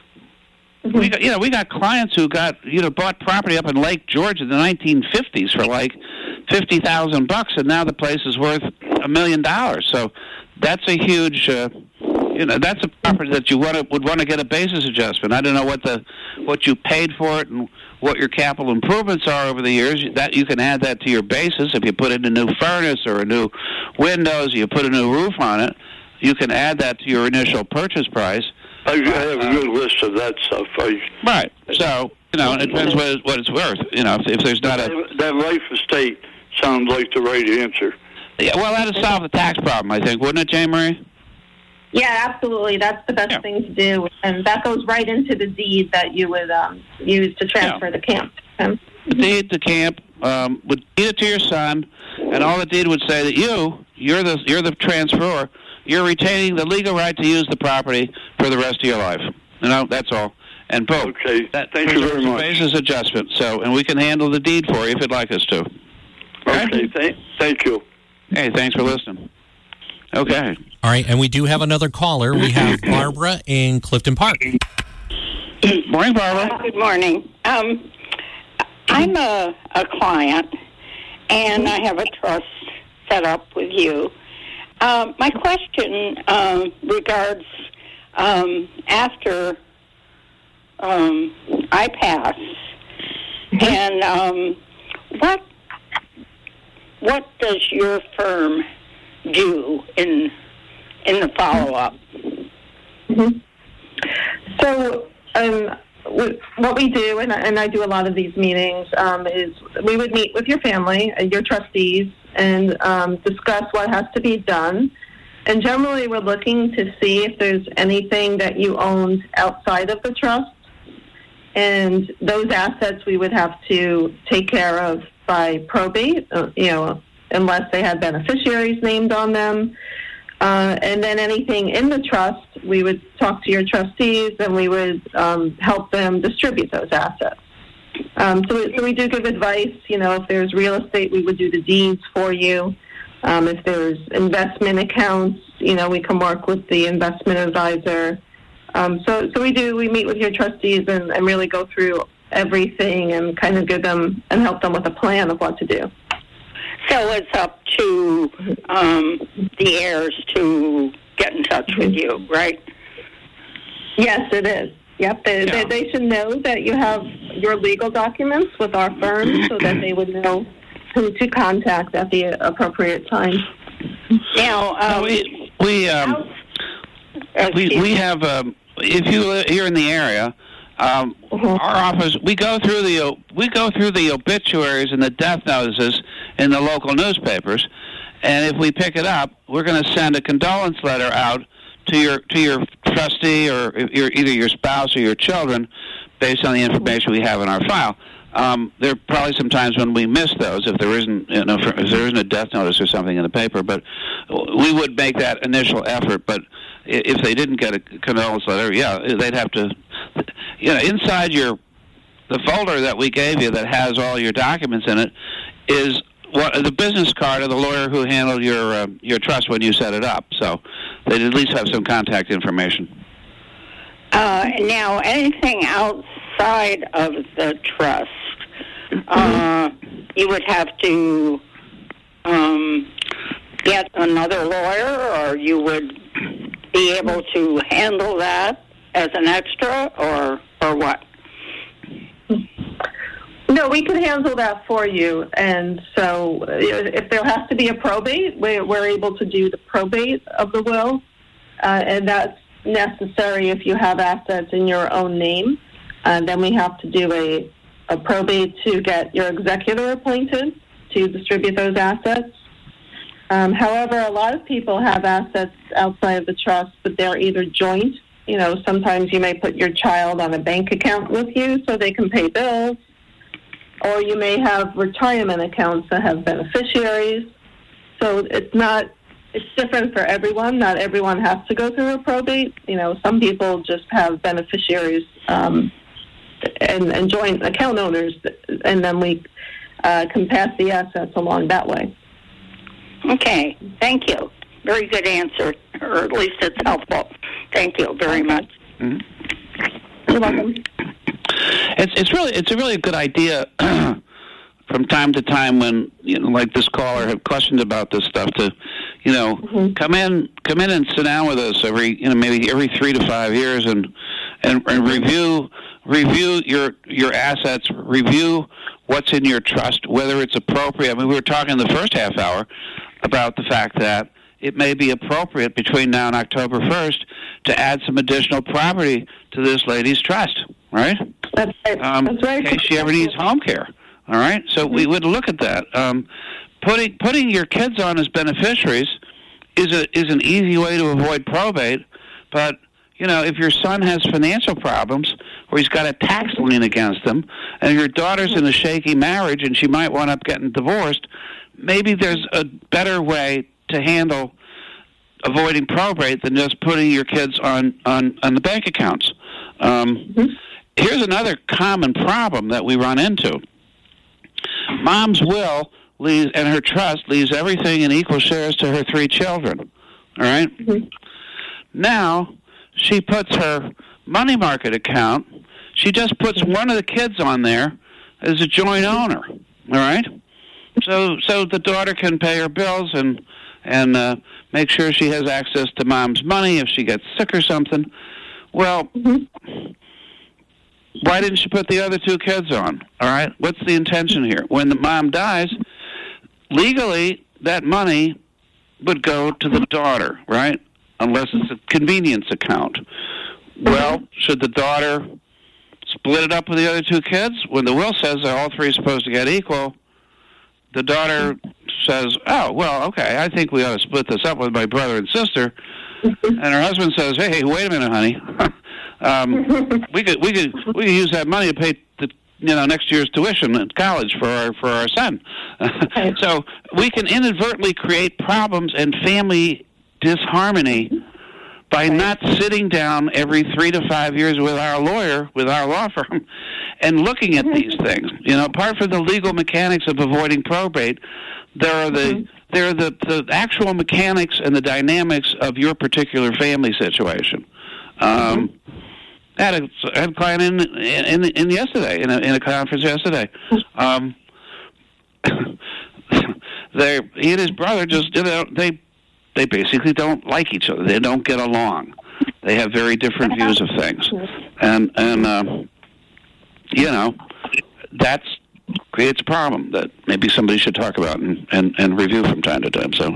Speaker 3: We got clients who bought property up in Lake George in the 1950s for like $50,000, and now the place is worth $1 million. So that's a huge, that's a property that you would want to get a basis adjustment. I don't know what you paid for it and what your capital improvements are over the years. That you can add that to your basis. If you put in a new furnace or a new windows, you put a new roof on it, you can add that to your initial purchase price.
Speaker 6: I have a good list of that stuff.
Speaker 3: Right. So, it depends what it's worth. If there's not
Speaker 6: that life estate sounds like the right answer.
Speaker 3: Yeah, well, that'd solve the tax problem, I think, wouldn't it, Jane Marie?
Speaker 4: Yeah, absolutely. That's the best thing to do, and that goes right into the deed that you would use to transfer the camp.
Speaker 3: The deed to camp would deed it to your son, and all the deed would say that you're the transferor. You're retaining the legal right to use the property for the rest of your life. That's all. And boom.
Speaker 6: Okay. Thank you very much.
Speaker 3: Basis adjustment. So, and we can handle the deed for you if you'd like us to.
Speaker 6: Okay. Thank you.
Speaker 3: Hey, thanks for listening. Okay.
Speaker 5: All right, and we do have another caller. We have Barbara in Clifton Park.
Speaker 3: Morning, Barbara.
Speaker 7: Good morning. I'm a client, and I have a trust set up with you. My question regards after I pass, and what does your firm do in the follow-up?
Speaker 4: Mm-hmm. So what we do, and I do a lot of these meetings, is we would meet with your family, your trustees, and discuss what has to be done. And generally, we're looking to see if there's anything that you owned outside of the trust. And those assets we would have to take care of by probate, unless they had beneficiaries named on them. And then anything in the trust, we would talk to your trustees and we would help them distribute those assets. So we do give advice. If there's real estate, we would do the deeds for you. If there's investment accounts, we can work with the investment advisor. So we meet with your trustees and really go through everything and kind of give them and help them with a plan of what to do.
Speaker 7: So it's up to the heirs to get in touch with you, right?
Speaker 4: Yes, it is. Yep, they should know that you have your legal documents with our firm so that they would know who to contact at the appropriate time.
Speaker 7: Now,
Speaker 3: we have if you're in the area, our office we go through the obituaries and the death notices in the local newspapers, and if we pick it up, we're going to send a condolence letter out to your trustee or either your spouse or your children, based on the information we have in our file. There are probably some times when we miss those if there isn't a death notice or something in the paper, but we would make that initial effort. But if they didn't get a condolence letter, they'd have to, inside the folder that we gave you that has all your documents in it is the business card of the lawyer who handled your trust when you set it up. So they'd at least have some contact information.
Speaker 7: Now, anything outside of the trust, you would have to get another lawyer, or you would be able to handle that as an extra, or what?
Speaker 4: No, we can handle that for you. And so if there has to be a probate, we're able to do the probate of the will, and that's necessary if you have assets in your own name. Then we have to do a probate to get your executor appointed to distribute those assets. However, a lot of people have assets outside of the trust, but they're either joint. Sometimes you may put your child on a bank account with you so they can pay bills, or you may have retirement accounts that have beneficiaries. So it's different for everyone. Not everyone has to go through a probate. Some people just have beneficiaries and joint account owners, and then we can pass the assets along that way.
Speaker 7: Okay, thank you. Very good answer, or at least it's helpful. Thank you very much.
Speaker 3: Mm-hmm.
Speaker 4: You're welcome.
Speaker 3: It's a really good idea from time to time when like this caller had questions about this stuff to come in and sit down with us maybe every 3 to 5 years and review your assets, review what's in your trust, whether it's appropriate. I mean, we were talking in the first half hour about the fact that it may be appropriate between now and October 1st to add some additional property to this lady's trust, right?
Speaker 4: That's right. That's right.
Speaker 3: In case she ever needs home care, all right? So we would look at that. Putting your kids on as beneficiaries is an easy way to avoid probate, but if your son has financial problems or he's got a tax lien against him and your daughter's in a shaky marriage and she might wind up getting divorced, maybe there's a better way to handle avoiding probate than just putting your kids on the bank accounts. Here's another common problem that we run into. Mom's will and her trust leaves everything in equal shares to her 3 children. All right? Mm-hmm. Now, she puts her money market account, she just puts one of the kids on there as a joint owner. All right? So the daughter can pay her bills and make sure she has access to mom's money if she gets sick or something. Well, why didn't she put the other 2 kids on? All right? What's the intention here? When the mom dies, legally, that money would go to the daughter, right? Unless it's a convenience account. Well, should the daughter split it up with the other two kids? When the will says that all three are supposed to get equal, the daughter says, oh, well, okay, I think we ought to split this up with my brother and sister. And her husband says, hey, wait a minute, honey. We could use that money to pay next year's tuition at college for our son. So we can inadvertently create problems and family disharmony by not sitting down every 3 to 5 years with our lawyer, with our law firm, and looking at these things. Apart from the legal mechanics of avoiding probate, there are the actual mechanics and the dynamics of your particular family situation. I had a client in yesterday, in a conference yesterday. He and his brother just, they basically don't like each other. They don't get along. They have very different views of things, and that creates a problem that maybe somebody should talk about and review from time to time. So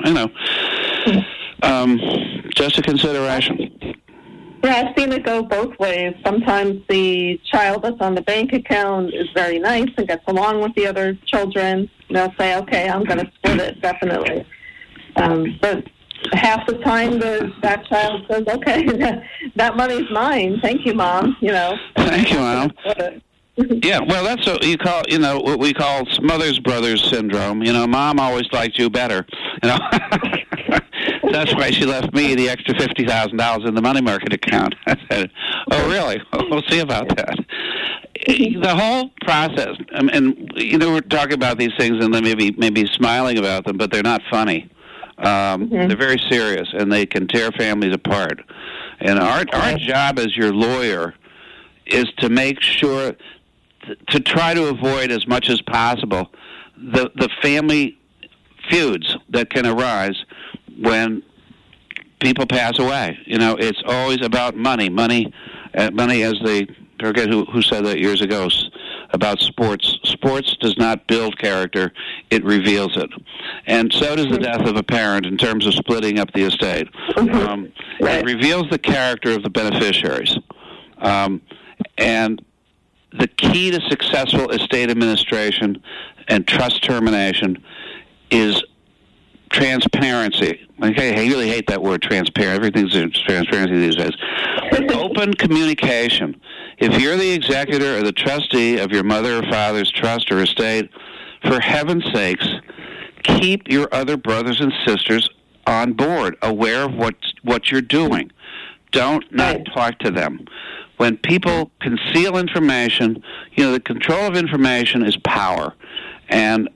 Speaker 3: just a consideration.
Speaker 4: Yeah, I've seen it go both ways. Sometimes the child that's on the bank account is very nice and gets along with the other children. They'll say, okay, I'm going to split it, definitely. But half the time that child says, okay, that money's mine. Thank you, Mom.
Speaker 3: Thank you, Mom. Yeah, well, that's what you call, what we call mother's brothers syndrome. Mom always liked you better. That's why she left me the extra $50,000 in the money market account. I said, oh, really? We'll see about that. The whole process, and we're talking about these things and then maybe smiling about them, but they're not funny. They're very serious, and they can tear families apart. And our job as your lawyer is to make sure to try to avoid as much as possible the family feuds that can arise when people pass away. It's always about money. Money as they, forget who said that years ago about sports. Sports does not build character, it reveals it. And so does the death of a parent in terms of splitting up the estate. It reveals the character of the beneficiaries. And the key to successful estate administration and trust termination is transparency. Okay, I really hate that word, transparent. Everything's transparency these days. Open communication. If you're the executor or the trustee of your mother or father's trust or estate, for heaven's sakes, keep your other brothers and sisters on board, aware of what you're doing. Don't not talk to them. When people conceal information, the control of information is power. And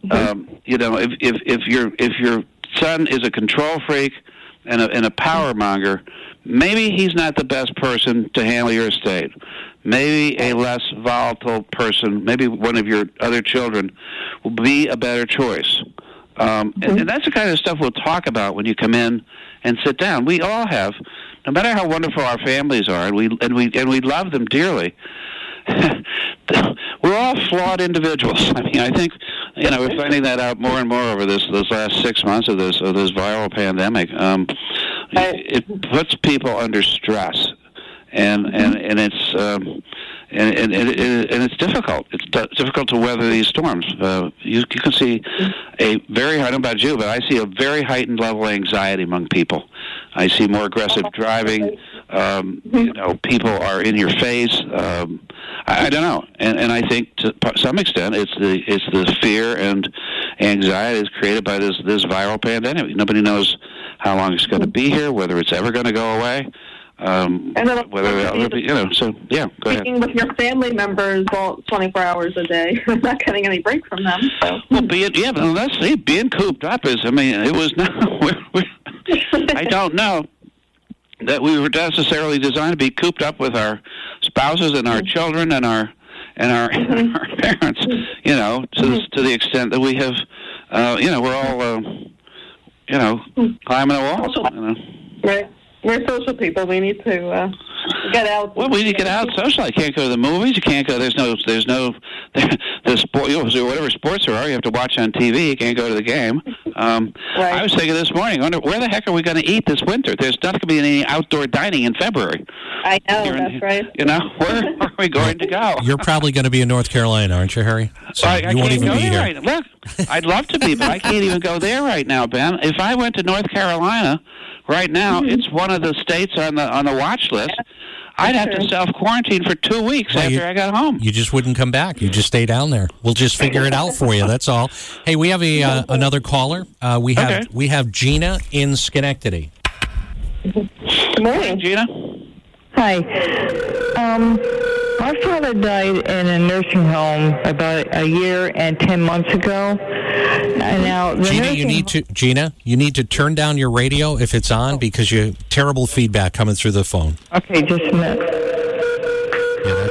Speaker 3: if your son is a control freak and a power monger, maybe he's not the best person to handle your estate. Maybe a less volatile person, maybe one of your other children, will be a better choice. And that's the kind of stuff we'll talk about when you come in and sit down. We all have, no matter how wonderful our families are, and we love them dearly. We're all flawed individuals. I mean, I think we're finding that out more and more over those last 6 months of this viral pandemic. It puts people under stress, and it's it's difficult. It's difficult to weather these storms. You can see I don't know about you, but I see a very heightened level of anxiety among people. I see more aggressive driving. People are in your face. I don't know, and I think to some extent it's the fear and anxiety is created by this viral pandemic. Nobody knows how long it's going to be here, whether it's ever going to go away. Whether so yeah, go ahead.
Speaker 4: Speaking with your family members 24 hours a day, not getting any break from them. So.
Speaker 3: Well, being cooped up is. I mean, it was not. I don't know that we were necessarily designed to be cooped up with our spouses and our children and our parents. To the extent that we have. We're all. Climbing a wall.
Speaker 4: Right. We're social people. We need to Get out.
Speaker 3: Well, we need to get out and socialize. You can't go to the movies. You can't go. There's no sport. Whatever sports there are, you have to watch on TV. You can't go to the game.
Speaker 4: Right.
Speaker 3: I was thinking this morning, I wonder where the heck are we going to eat this winter? There's not going to be any outdoor dining in February.
Speaker 4: I know, that's right.
Speaker 3: You know, where are we going to go?
Speaker 5: You're probably going to be in North Carolina, aren't you, Harry? So
Speaker 3: I
Speaker 5: you won't
Speaker 3: can't
Speaker 5: even
Speaker 3: go
Speaker 5: be
Speaker 3: there
Speaker 5: here.
Speaker 3: right. Look, I'd love to be, but I can't even go there right now, Ben. If I went to North Carolina right now, it's one of the states on the watch list. I'd have to self-quarantine for 2 weeks after I got home.
Speaker 5: You just wouldn't come back. You just stay down there. We'll just figure it out for you. That's all. Hey, we have another caller. We have Gina in Schenectady.
Speaker 4: Good morning,
Speaker 3: Gina.
Speaker 8: Hi. My father died in a nursing home about a year and 10 months ago. And now
Speaker 5: Gina, you need to turn down your radio if it's on because you terrible feedback coming through the phone.
Speaker 8: Okay, just a minute.
Speaker 5: Yeah,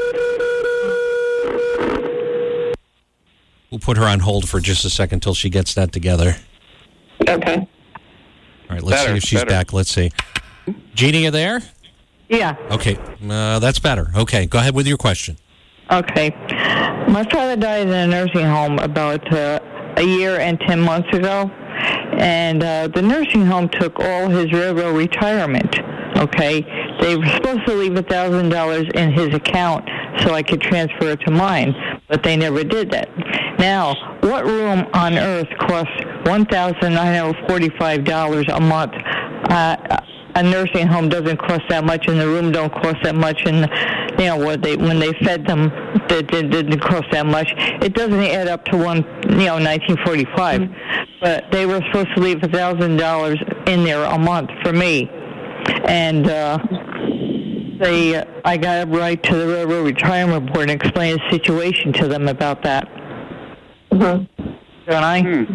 Speaker 5: we'll put her on hold for just a second till she gets that together.
Speaker 4: Okay.
Speaker 5: All right, let's see if she's back. Let's see. Gina, you there?
Speaker 8: Yeah.
Speaker 5: Okay, that's better. Okay, go ahead with your question.
Speaker 8: Okay. My father died in a nursing home about a year and 10 months ago, and the nursing home took all his railroad retirement, okay? They were supposed to leave $1,000 in his account so I could transfer it to mine, but they never did that. Now, what room on earth costs $1,945 a month? A nursing home doesn't cost that much, and the room don't cost that much, and when they fed them, it didn't cost that much. It doesn't add up to $1,945, but they were supposed to leave $1,000 in there a month for me, and I got to write to the Railroad Retirement Board and explain the situation to them about that. Don't I?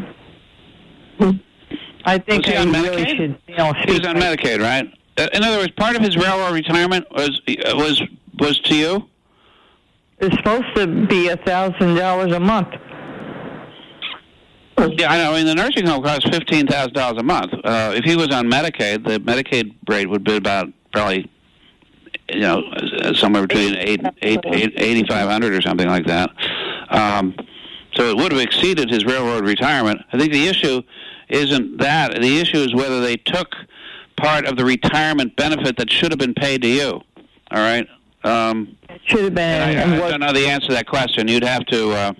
Speaker 8: I think I really should,
Speaker 3: He was on Medicaid, right? In other words, part of his railroad retirement was to you?
Speaker 8: It's supposed to be $1,000 a month.
Speaker 3: Yeah, I know. I mean, the nursing home costs $15,000 a month. If he was on Medicaid, the Medicaid rate would be about probably, somewhere between $8,500 or something like that. So it would have exceeded his railroad retirement. I think the issue isn't that. The issue is whether they took part of the retirement benefit that should have been paid to you. All right?
Speaker 8: It should have been.
Speaker 3: I don't know the answer to that question. You'd have to...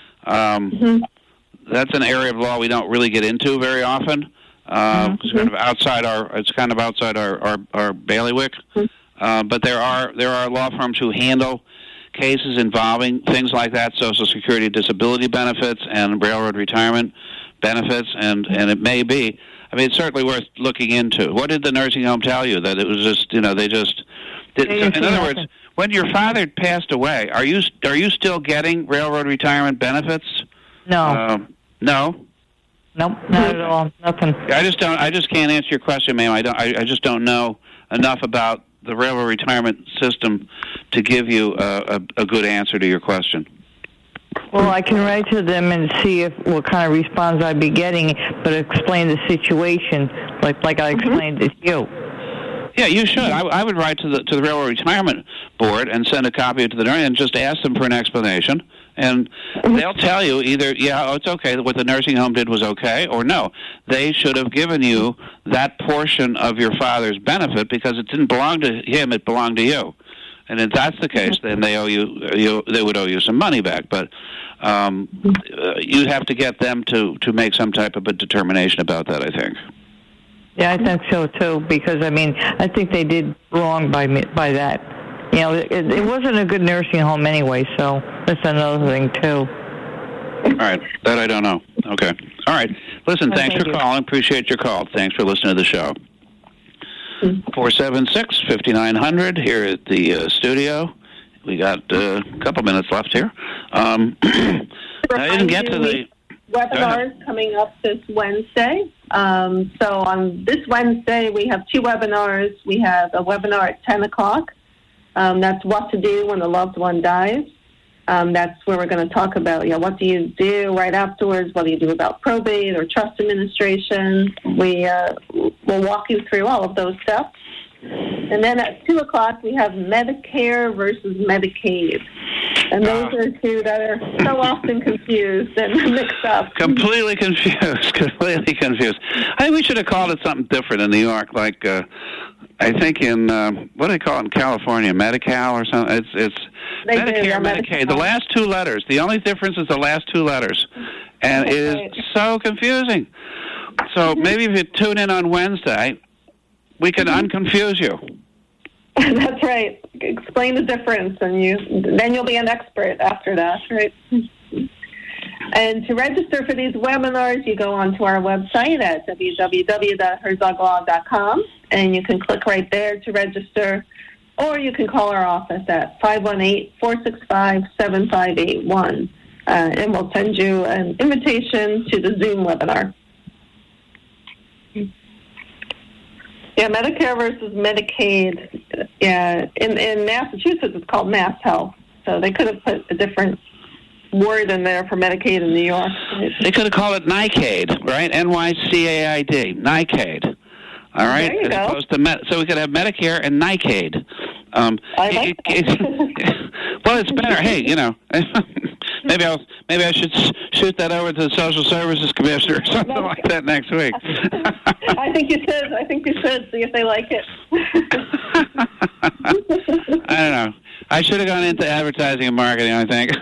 Speaker 3: That's an area of law we don't really get into very often. It's kind of outside our bailiwick. But there are law firms who handle cases involving things like that, Social Security disability benefits and railroad retirement benefits, and it may be. I mean, it's certainly worth looking into. What did the nursing home tell you? That it was just, they just... in other words, when your father passed away, are you still getting railroad retirement benefits?
Speaker 8: No.
Speaker 3: No?
Speaker 8: Nope, not at all. Nothing.
Speaker 3: I just can't answer your question, ma'am. I just don't know enough about the railroad retirement system to give you a good answer to your question.
Speaker 8: Well, I can write to them and see what kind of response I'd be getting, but explain the situation like I explained it to you.
Speaker 3: Yeah, you should. I would write to the Railroad Retirement Board and send a copy to the nurse and just ask them for an explanation. And they'll tell you either, it's okay, what the nursing home did was okay, or no. They should have given you that portion of your father's benefit because it didn't belong to him, it belonged to you. And if that's the case, then they would owe you some money back. But you'd have to get them to make some type of a determination about that, I think.
Speaker 8: Yeah, I think so too. Because I think they did wrong by that. It wasn't a good nursing home anyway. So that's another thing too.
Speaker 3: All right, that I don't know. Okay. All right. Listen, thanks for calling. Appreciate your call. Thanks for listening to the show. 476-5900 here at the studio. We got a couple minutes left here. I didn't get to the
Speaker 4: webinars coming up this Wednesday. So on this Wednesday, we have two webinars. We have a webinar at 10 o'clock. That's what to do when a loved one dies. That's where we're going to talk about, what do you do right afterwards? What do you do about probate or trust administration? We'll walk you through all of those steps. And then at 2 o'clock, we have Medicare versus Medicaid. And those are two that are so often confused and mixed up.
Speaker 3: Completely confused. Completely confused. I think we should have called it something different in New York, like I think in what do they call it in California, Medi-Cal or something. It's Medicare, Medicaid. The last two letters. The only difference is the last two letters, and it is so confusing. So maybe if you tune in on Wednesday, we can unconfuse you.
Speaker 4: That's right. Explain the difference, and then you'll be an expert after that, right? And to register for these webinars, you go onto our website at www.herzoglaw.com, and you can click right there to register, or you can call our office at 518-465-7581, and we'll send you an invitation to the Zoom webinar. Yeah, Medicare versus Medicaid. Yeah, in Massachusetts, it's called Mass Health. So they could have put a different word in there for Medicaid in New York.
Speaker 3: They could have called it NICAID, right? NYCAID, NICAID. All right,
Speaker 4: there you go.
Speaker 3: Opposed to so we could have Medicare and NICAID.
Speaker 4: I like that.
Speaker 3: Well, it's better. Hey, maybe I should shoot that over to the Social Services Commissioner or something like that next week.
Speaker 4: I think you should. See if they like it.
Speaker 3: I don't know. I should have gone into advertising and marketing, I think.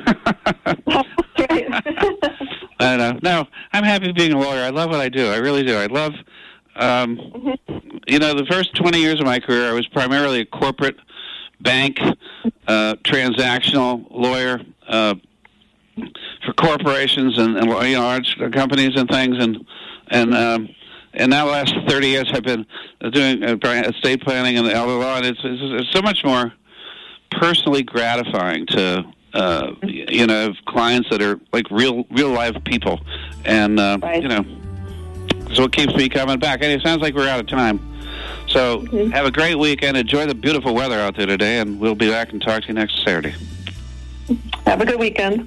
Speaker 3: I don't know. No, I'm happy being a lawyer. I love what I do. I really do. I love, the first 20 years of my career, I was primarily a corporate bank transactional lawyer for corporations and large companies and things, and now the last 30 years I've been doing estate planning and elder law, and it's so much more personally gratifying to clients that are like real live people, and so it keeps me coming back. And it sounds like we're out of time. So have a great weekend. Enjoy the beautiful weather out there today, and we'll be back and talk to you next Saturday.
Speaker 4: Have a good weekend.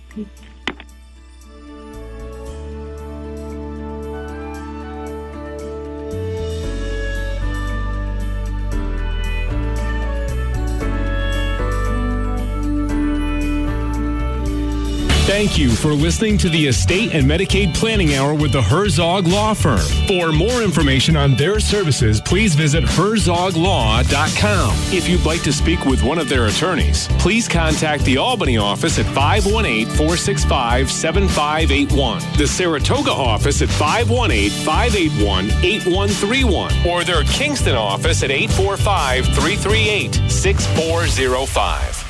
Speaker 1: Thank you for listening to the Estate and Medicaid Planning Hour with the Herzog Law Firm. For more information on their services, please visit herzoglaw.com. If you'd like to speak with one of their attorneys, please contact the Albany office at 518-465-7581, the Saratoga office at 518-581-8131, or their Kingston office at 845-338-6405.